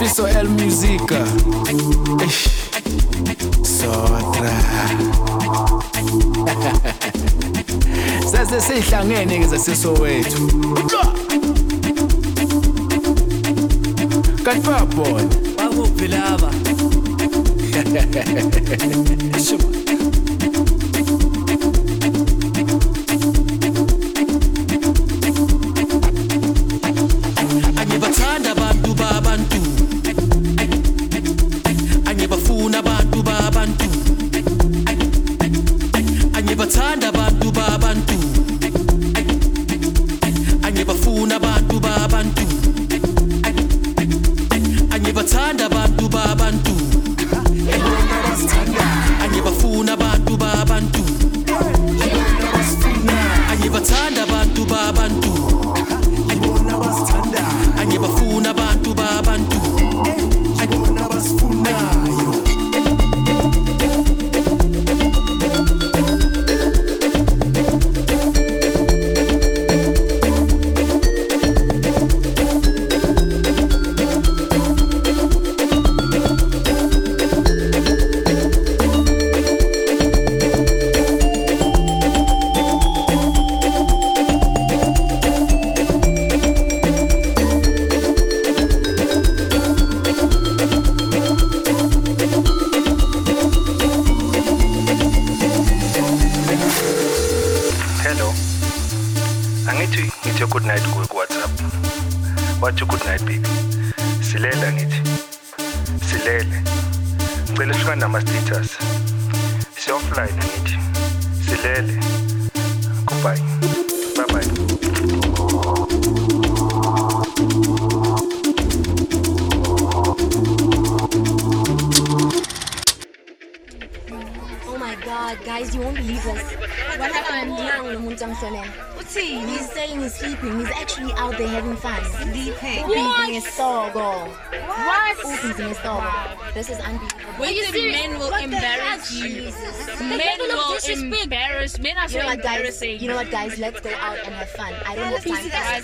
Siso El Musica. Sotra. Sase sihlangene ke zasesowethu. Kanti babona. Bakuphi laba? Angibathanda abantu babantu. Angibafuna abantu babantu. Angibathanda abantu babantu. Angibafuna abantu babantu. Angibathanda abantu babantu. Angibafuna abantu babantu. Angibathanda abantu babantu. Angibafuna abantu babantu. Ngithi good night ku WhatsApp. Wathi good night baby. Silela ngithi. Silele. Ngicela uhlukane nama status. Si offline ngithi. Silele. Goodbye. Bye bye. God, guys, you won't believe this. What happened? He's saying he's sleeping. He's actually out there having fun. Sleeping? What? What? This is unbelievable. When you see men will embarrass you. Men will embarrass. Men are so embarrassing. You know what, guys? Let's go out and have fun. I don't have time for that.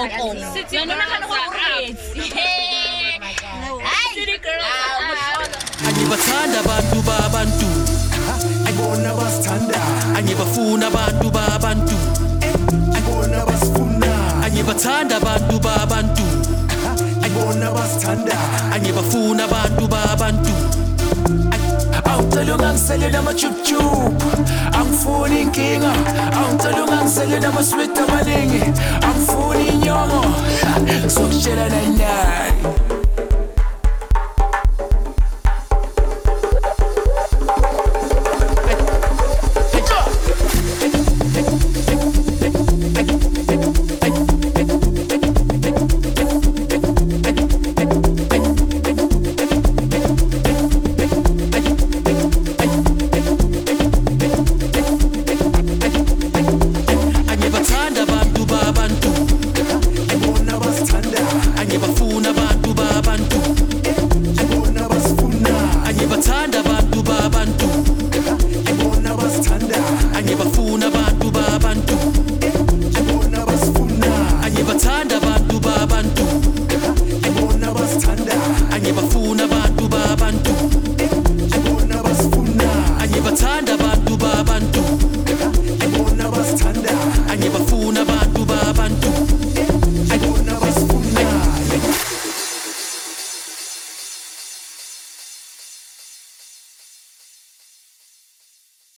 Angibathanda abantu babantu. Angibona basithanda. Angibafuna abantu babantu. Angibona basifuna. Angibathanda abantu babantu. Angibona basithanda. Angibafuna abantu babantu. Awucela ungangisele nama-chup-chup. Angifuni inkinga. Awucela ungangisele nama-sweet amaningi. Angifuni inyongo. Sokutshela nani. Angibafuna abantu babantu. Angibona basithanda. Angibafuna